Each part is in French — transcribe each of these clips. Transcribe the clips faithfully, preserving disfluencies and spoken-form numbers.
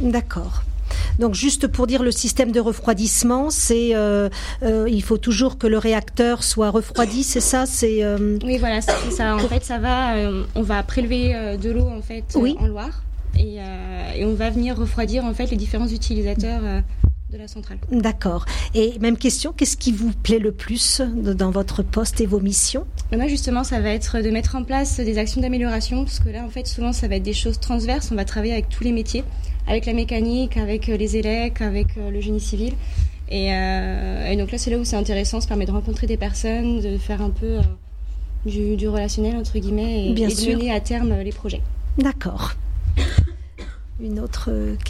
D'accord. Donc juste pour dire, le système de refroidissement, c'est euh, euh, il faut toujours que le réacteur soit refroidi, c'est ça, c'est euh... Oui, voilà, c'est ça. En fait, ça va. Euh, on va prélever euh, de l'eau en fait euh, oui. en Loire et, euh, et on va venir refroidir en fait les différents utilisateurs euh, de la centrale. D'accord. Et même question, qu'est-ce qui vous plaît le plus dans votre poste et vos missions ? Et moi, justement, ça va être de mettre en place des actions d'amélioration, parce que là, en fait, souvent, ça va être des choses transverses. On va travailler avec tous les métiers, avec la mécanique, avec les élèves, avec le génie civil. Et, euh, et donc là, c'est là où c'est intéressant. Ça permet de rencontrer des personnes, de faire un peu euh, du, du relationnel, entre guillemets, et, Bien et de sûr. mener à terme les projets. D'accord. Une autre question ?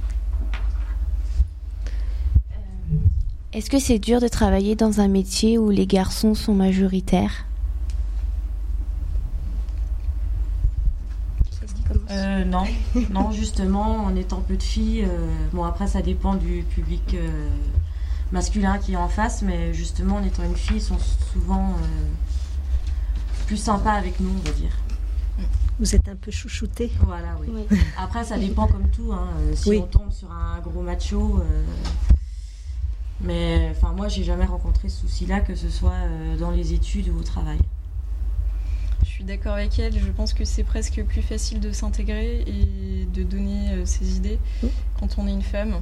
Est-ce que c'est dur de travailler dans un métier où les garçons sont majoritaires ? euh, Non, non, justement, en étant peu de filles, euh, bon après ça dépend du public euh, masculin qui est en face, mais justement en étant une fille, ils sont souvent euh, plus sympas avec nous, on va dire. Vous êtes un peu chouchouté. Voilà, oui. oui. Après ça dépend comme tout, hein. Si oui. on tombe sur un gros macho... Euh, Mais enfin, moi, j'ai jamais rencontré ce souci-là, que ce soit euh, dans les études ou au travail. Je suis d'accord avec elle. Je pense que c'est presque plus facile de s'intégrer et de donner euh, ses idées mmh. quand on est une femme.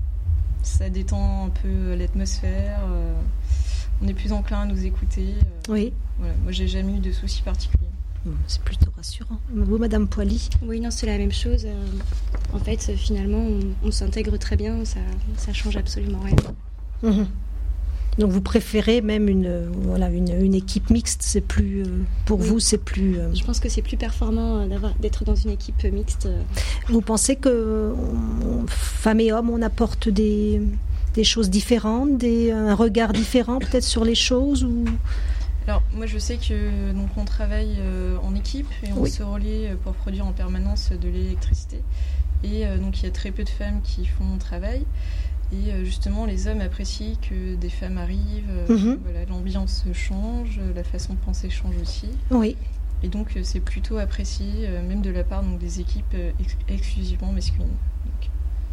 Ça détend un peu l'atmosphère. Euh, on est plus enclin à nous écouter. Euh, oui. Voilà. Moi, j'ai jamais eu de soucis particuliers. Mmh, c'est plutôt rassurant. Vous, Madame Poily ? Oui, non, c'est la même chose. Euh, en fait, finalement, on, on s'intègre très bien. Ça, ça change absolument rien. Mmh. Donc vous préférez même une voilà une, une équipe mixte, c'est plus euh, pour oui. vous c'est plus. Euh... Je pense que c'est plus performant d'avoir d'être dans une équipe mixte. Vous pensez que on, femmes et hommes on apporte des des choses différentes, des un regard différent peut-être sur les choses ou. Alors moi je sais que donc on travaille euh, en équipe et on oui. se relaie pour produire en permanence de l'électricité et euh, donc il y a très peu de femmes qui font mon travail. Et justement, les hommes apprécient que des femmes arrivent, mmh. voilà, l'ambiance change, la façon de penser change aussi. Oui. Et donc, c'est plutôt apprécié, même de la part donc, des équipes ex- exclusivement masculines. Donc.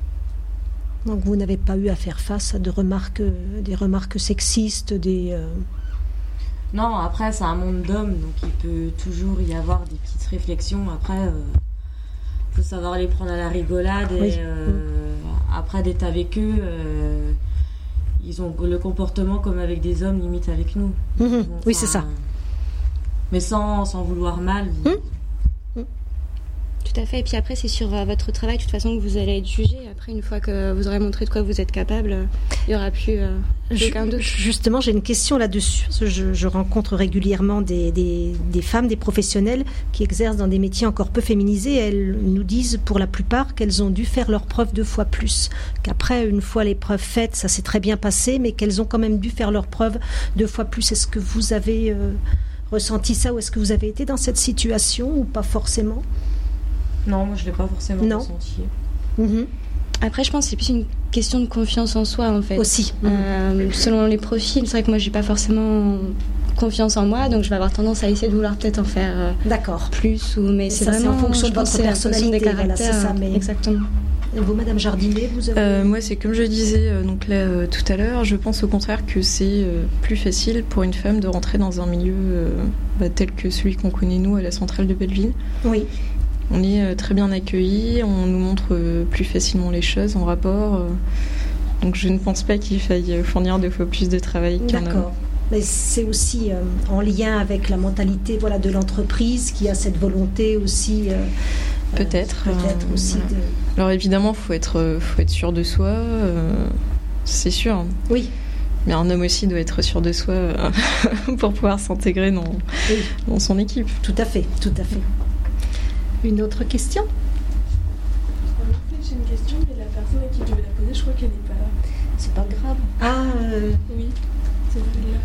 donc, vous n'avez pas eu à faire face à de remarques, des remarques sexistes, des... Euh... Non, après, c'est un monde d'hommes, donc il peut toujours y avoir des petites réflexions. Après, il euh, faut savoir les prendre à la rigolade et... Oui. Euh, mmh. Après d'être avec eux, euh, ils ont le comportement comme avec des hommes, limite avec nous. Mmh, enfin, oui, c'est ça. Mais sans, sans vouloir mal. Mmh. Mmh. Tout à fait. Et puis après, c'est sur euh, votre travail, de toute façon, que vous allez être jugé. Après, une fois que vous aurez montré de quoi vous êtes capable, il n'y aura plus, euh, plus aucun doute. Justement, j'ai une question là-dessus. Je, je rencontre régulièrement des, des, des femmes, des professionnels qui exercent dans des métiers encore peu féminisés. Elles nous disent, pour la plupart, qu'elles ont dû faire leur preuve deux fois plus. Qu'après, une fois l'épreuve faite, ça s'est très bien passé, mais qu'elles ont quand même dû faire leur preuve deux fois plus. Est-ce que vous avez euh, ressenti ça ou est-ce que vous avez été dans cette situation ou pas forcément ? Non, moi je ne l'ai pas forcément non. ressenti. Mmh. Après, je pense que c'est plus une question de confiance en soi, en fait. Aussi. Euh, selon les profils, c'est vrai que moi, je n'ai pas forcément confiance en moi, donc je vais avoir tendance à essayer de vouloir peut-être en faire euh, D'accord. plus. Ou, mais c'est ça, vraiment c'est en fonction de votre personnalité, des caractères. Voilà, c'est ça, mais... Exactement. Et vous, Madame Jardinet, vous avez... euh, Moi, c'est comme je disais euh, donc là, euh, tout à l'heure, je pense au contraire que c'est euh, plus facile pour une femme de rentrer dans un milieu euh, bah, tel que celui qu'on connaît, nous, à la centrale de Belleville. Oui. On est très bien accueillis, on nous montre plus facilement les choses en rapport. Donc je ne pense pas qu'il faille fournir deux fois plus de travail qu'un homme. D'accord. Mais c'est aussi euh, en lien avec la mentalité voilà, de l'entreprise qui a cette volonté aussi. Euh, peut-être. Euh, peut-être euh, aussi. Voilà. De... Alors évidemment, il faut être, faut être sûr de soi, euh, c'est sûr. Oui. Mais un homme aussi doit être sûr de soi euh, pour pouvoir s'intégrer dans, oui. dans son équipe. Tout à fait, tout à fait. Une autre question ? En fait, j'ai une question, mais la personne à qui je vais la poser, je crois qu'elle n'est pas là. C'est pas grave. Ah, euh... oui, c'est celle-là.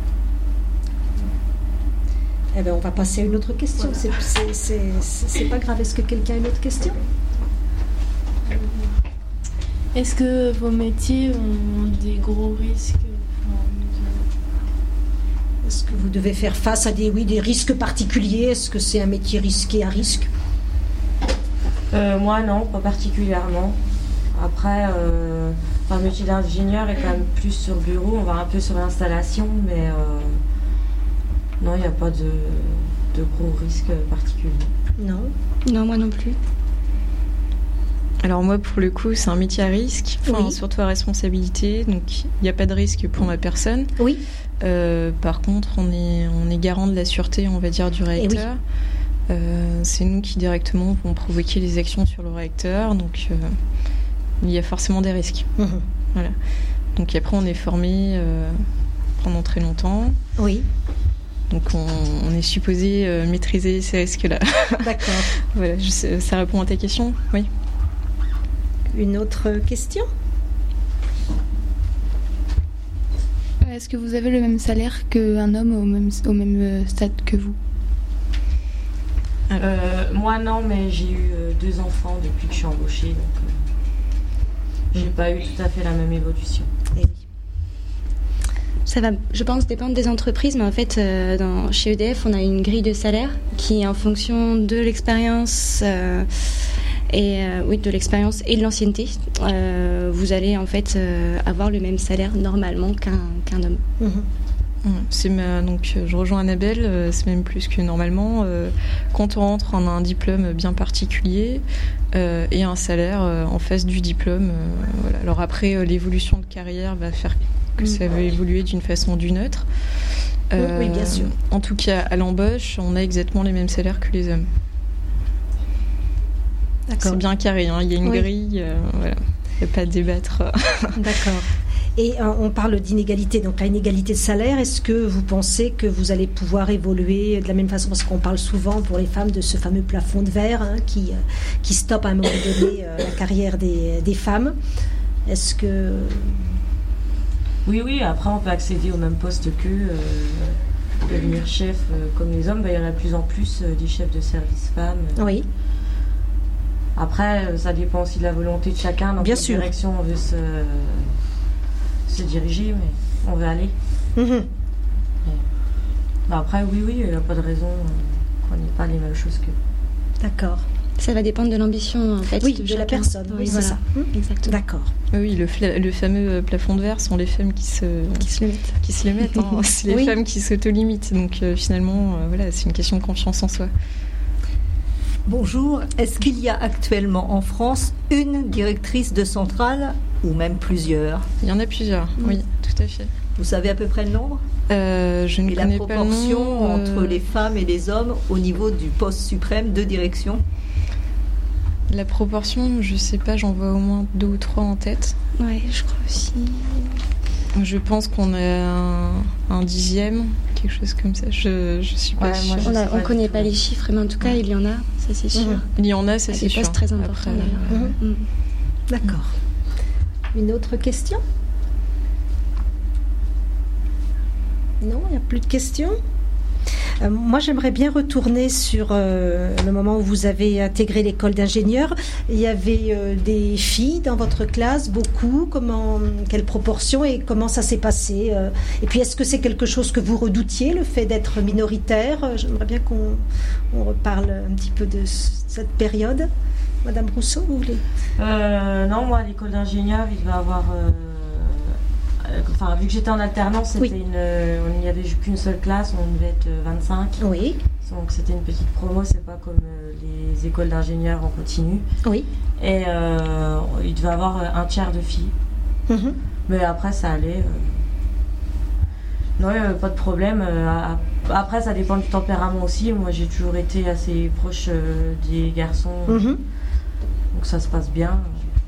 Eh bien, on va passer à une autre question. Voilà. C'est, c'est, c'est, c'est, c'est pas grave. Est-ce que quelqu'un a une autre question ? Est-ce que vos métiers ont des gros risques ? Est-ce que vous devez faire face à des, oui, des risques particuliers ? Est-ce que c'est un métier risqué à risque ? euh, Moi, non, pas particulièrement. Après, euh, enfin, le métier d'ingénieur est quand même plus sur bureau, on va un peu sur l'installation, mais euh, non, il n'y a pas de, de gros risques particuliers. Non. Non, moi non plus. Alors moi, pour le coup, c'est un métier à risque, enfin, Oui. surtout à responsabilité, donc il n'y a pas de risque pour ma personne. Oui. Euh, par contre, on est, on est garant de la sûreté, on va dire, du réacteur. Euh, c'est nous qui directement vont provoquer les actions sur le réacteur, donc euh, il y a forcément des risques. Mmh. Voilà. Donc après, on est formé euh, pendant très longtemps. Oui. Donc on, on est supposé euh, maîtriser ces risques-là. D'accord. Voilà, je sais, ça répond à ta question? Oui. Une autre question? Est-ce que vous avez le même salaire qu'un homme au même, au même stade que vous? Euh, moi non, mais j'ai eu euh, deux enfants depuis que je suis embauchée, donc euh, j'ai pas eu tout à fait la même évolution. Eh oui. Ça va, je pense, dépendre des entreprises, mais en fait, euh, dans, chez E D F, on a une grille de salaire qui est en fonction de l'expérience euh, et euh, oui, de l'expérience et de l'ancienneté. Euh, vous allez en fait euh, avoir le même salaire normalement qu'un qu'un homme. Mmh. C'est ma, donc je rejoins Annabelle, euh, c'est même plus que normalement. Euh, quand on rentre, on a un diplôme bien particulier euh, et un salaire euh, en face du diplôme. Euh, voilà. Alors après, euh, l'évolution de carrière va faire que ça va évoluer d'une façon ou d'une autre. Euh, oui, bien sûr. En tout cas, à l'embauche, on a exactement les mêmes salaires que les hommes. D'accord. C'est bien carré, hein. Il y a une Oui. grille, euh, voilà. Il n'y a pas à débattre. D'accord. Et euh, on parle d'inégalité, donc la inégalité de salaire, est-ce que vous pensez que vous allez pouvoir évoluer de la même façon, parce qu'on parle souvent pour les femmes de ce fameux plafond de verre hein, qui, euh, qui stoppe à un moment donné euh, la carrière des, des femmes. Est-ce que... Oui, oui, après on peut accéder au même poste qu'eux, euh, devenir chef euh, comme les hommes, bah, il y en a de plus en plus euh, des chefs de service femmes. Oui. Après, euh, ça dépend aussi de la volonté de chacun, dans Bien quelle sûr. direction on veut se, se diriger, mais on veut aller. Mmh. Bah, après, oui, oui, il n'y a pas de raison euh, qu'on n'ait pas les mêmes choses qu'eux. D'accord. Ça va dépendre de l'ambition en fait. Oui, de la chacun. personne, oui, c'est voilà. ça. Exactement. D'accord. Oui, le, fla- le fameux plafond de verre sont les femmes qui se, Qui se le mettent. qui se le mettent. Hein. C'est les Oui. femmes qui s'auto-limitent. Donc euh, finalement, euh, voilà, c'est une question de confiance en soi. Bonjour, est-ce qu'il y a actuellement en France une directrice de centrale ou même plusieurs? Il y en a plusieurs, oui, tout à fait. Vous savez à peu près le nombre? Euh, je ne Et la connais pas le proportion nom. euh, entre les femmes et les hommes au niveau du poste suprême de direction? La proportion, je sais pas, j'en vois au moins deux ou trois en tête. Ouais, je crois aussi. Je pense qu'on a un, un dixième, quelque chose comme ça. Je, je suis pas Ouais, moi, sûre. On sais ne pas connaît du pas tout. les chiffres, mais en tout cas, il y en a, ça c'est sûr. Mhm. Il y en a, ça À c'est des sûr. postes très importants, Après, d'ailleurs. euh, Mm. D'accord. Une autre question? Non, il n'y a plus de questions. Euh, moi, j'aimerais bien retourner sur euh, le moment où vous avez intégré l'école d'ingénieur. Il y avait euh, des filles dans votre classe, beaucoup. Comment, quelle proportion et comment ça s'est passé euh, Et puis, est-ce que c'est quelque chose que vous redoutiez, le fait d'être minoritaire? Euh, J'aimerais bien qu'on on reparle un petit peu de c- cette période. Madame Rousseau, vous voulez? Euh, non, moi, à l'école d'ingénieur, il devait avoir... euh, euh, Enfin, vu que j'étais en alternance, c'était Oui. une, euh, on n'y avait qu'une seule classe, on devait être euh, vingt-cinq. Oui, Donc c'était une petite promo, c'est pas comme euh, les écoles d'ingénieurs en continu. oui. Et euh, il devait avoir euh, un tiers de filles. Mhm. Mais après, ça allait. euh. Non, euh, pas de problème. euh, à- Après, ça dépend du tempérament aussi. Moi, j'ai toujours été assez proche euh, des garçons. Mhm. Donc ça se passe bien.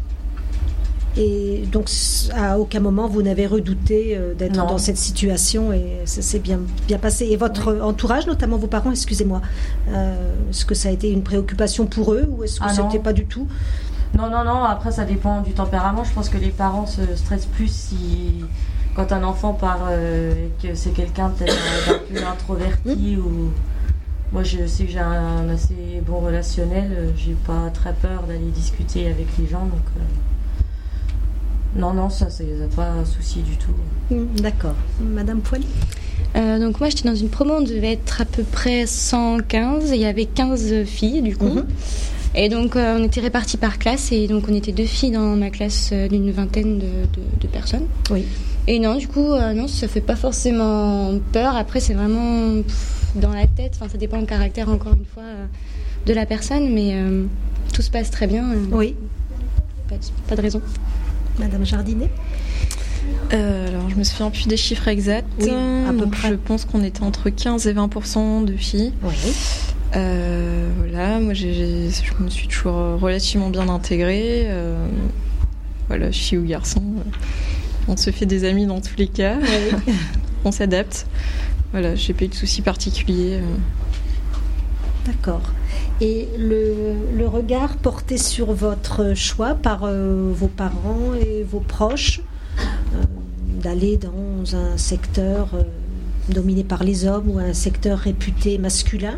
Et donc, à aucun moment, vous n'avez redouté euh, d'être Non. dans cette situation et ça s'est bien, bien passé. Et votre entourage, notamment vos parents, excusez-moi, euh, est-ce que ça a été une préoccupation pour eux ou est-ce que Ah non. c'était pas du tout? Non, non, non. Après, ça dépend du tempérament. Je pense que les parents se stressent plus si... Quand un enfant part euh, et que c'est quelqu'un peut-être d'un peu introverti ou... Moi, je sais que j'ai un, assez bon relationnel. euh, J'ai pas très peur d'aller discuter avec les gens. Donc, euh, non, non, ça, c'est pas un souci du tout. Mm, D'accord. Madame Poily? Euh, donc moi j'étais dans une promo, on devait être à peu près cent quinze et il y avait quinze filles du coup. Mhm. Et donc, euh, on était répartis par classe. Et donc, on était deux filles dans ma classe euh, d'une vingtaine de, de, de personnes. Oui. Et non, du coup, euh, non, ça fait pas forcément peur. Après, c'est vraiment pff, dans la tête. Enfin, ça dépend du caractère, encore une fois, euh, de la personne. Mais euh, tout se passe très bien. Euh, oui. Pas de, pas de raison. Madame Jardinet. Euh, alors, je me souviens plus des chiffres exacts. Oui, à peu donc, près. je pense qu'on était entre quinze et vingt pour cent de filles. Oui. Euh, voilà, moi, j'ai, j'ai, je me suis toujours relativement bien intégrée. Euh, voilà, filles ou garçons. On se fait des amis dans tous les cas. Oui. On s'adapte. Voilà, j'ai pas eu de soucis particuliers. D'accord. Et le, le regard porté sur votre choix par euh, vos parents et vos proches euh, d'aller dans un secteur euh, dominé par les hommes ou un secteur réputé masculin?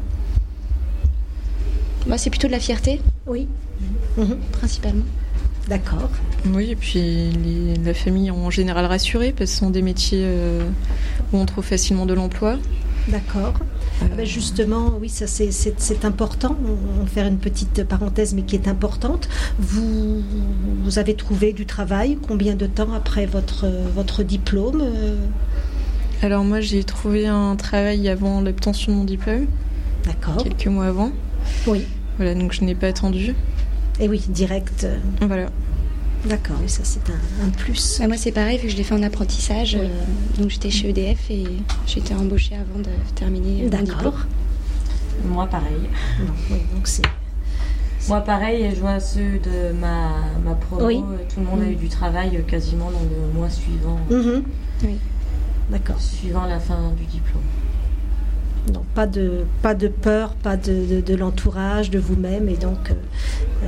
Moi, c'est plutôt de la fierté. Oui. Mmh. Principalement. D'accord. Oui, et puis les, la famille en général rassurée parce que ce sont des métiers euh, où on trouve facilement de l'emploi. D'accord. Euh... Ah ben justement, oui, ça c'est, c'est, c'est important. On va faire une petite parenthèse, mais qui est importante. Vous, vous avez trouvé du travail. Combien de temps après votre, votre diplôme? Alors moi, j'ai trouvé un travail avant l'obtention de mon diplôme. D'accord. Quelques mois avant. Oui. Voilà, donc je n'ai pas attendu. Et oui, direct. Voilà. D'accord, et ça c'est un, un plus. Bah moi c'est pareil, vu que je l'ai fait en apprentissage. Oui. Euh, donc j'étais chez E D F et j'étais embauchée avant de terminer mon diplôme. D'accord. Moi pareil. Non, oui, donc c'est... Moi pareil, et je vois ceux de ma, ma promo, oui. Tout le monde mmh. a eu du travail quasiment dans le mois suivant. Mmh. Oui. D'accord. Suivant la fin du diplôme. Non, pas de, pas de peur, pas de, de, de l'entourage, de vous-même, et donc euh,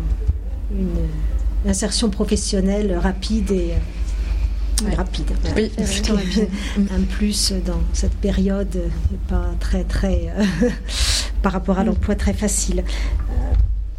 une insertion professionnelle rapide et euh, ouais. rapide. Oui, plutôt rapide. Un plus dans cette période, pas très très euh, par rapport à l'emploi très facile.